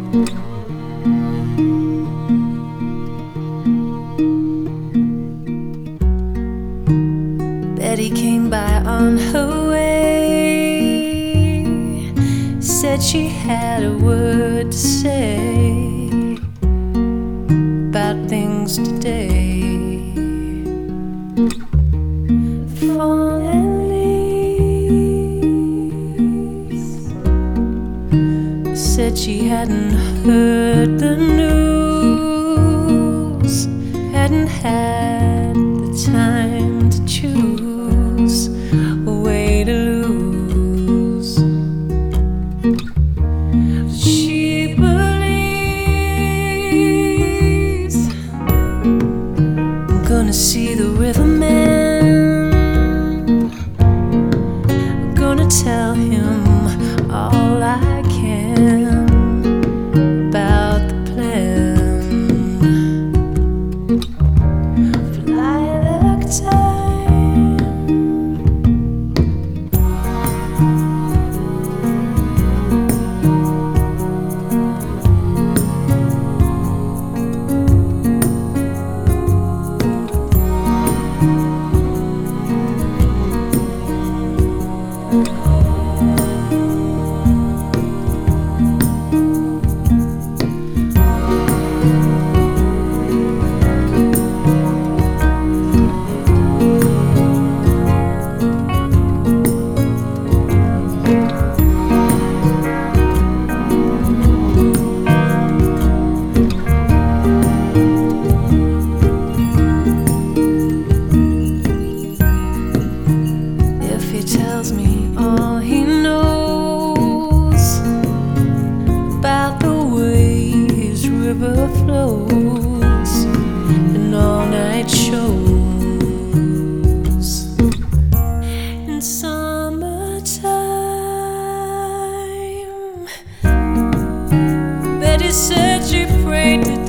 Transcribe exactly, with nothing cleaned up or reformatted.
Betty came by on her way, said she had a word to say about things today. Falling leaves, said she hadn't heard the news, hadn't had the time to choose a way to lose. She believes I'm gonna see the riverman, I'm gonna tell him all I can about the plan. Fly like time, tells me all he knows about the way his river flows in all-night shows in summertime. Betty said she prayed to